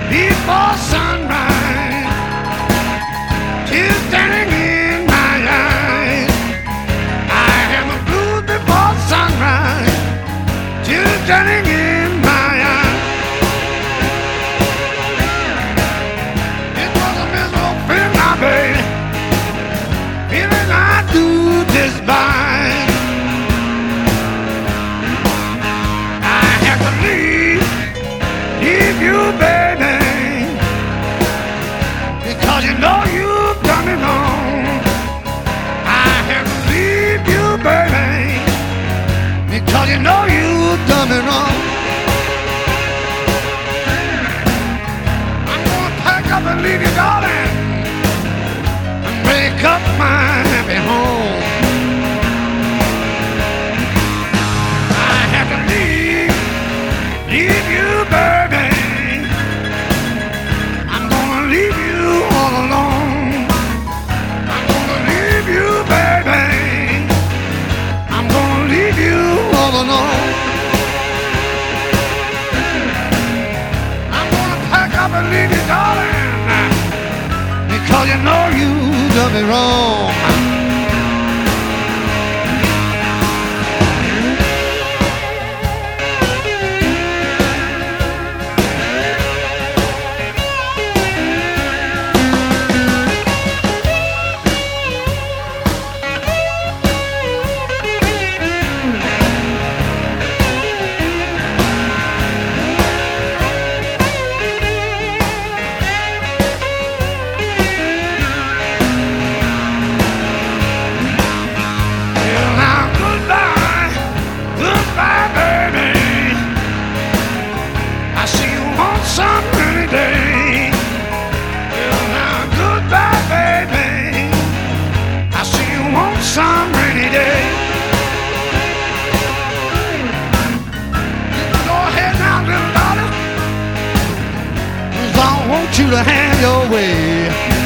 before sunrise, tears standing in my eyes. I have a blues before sunrise, tears standing in my eyes. It was a miserable feeling, my baby, feeling I do despise. I have to leave you, baby, because you know you've done me wrong. I have to leave you, baby, because you know you've done me wrong. I'm gonna pack up and leave you, darling, and break up my happy home. I have to leave you, baby. I'm gonna leave you all alone. I'm gonna leave you, baby. I'm gonna leave you all alone. I'm gonna pack up and leave you, darling, because you know you done me wrong. Some rainy day. Well, now goodbye, baby. I see you on some rainy day. Go ahead now, little daughter, 'cause I want you to have your way.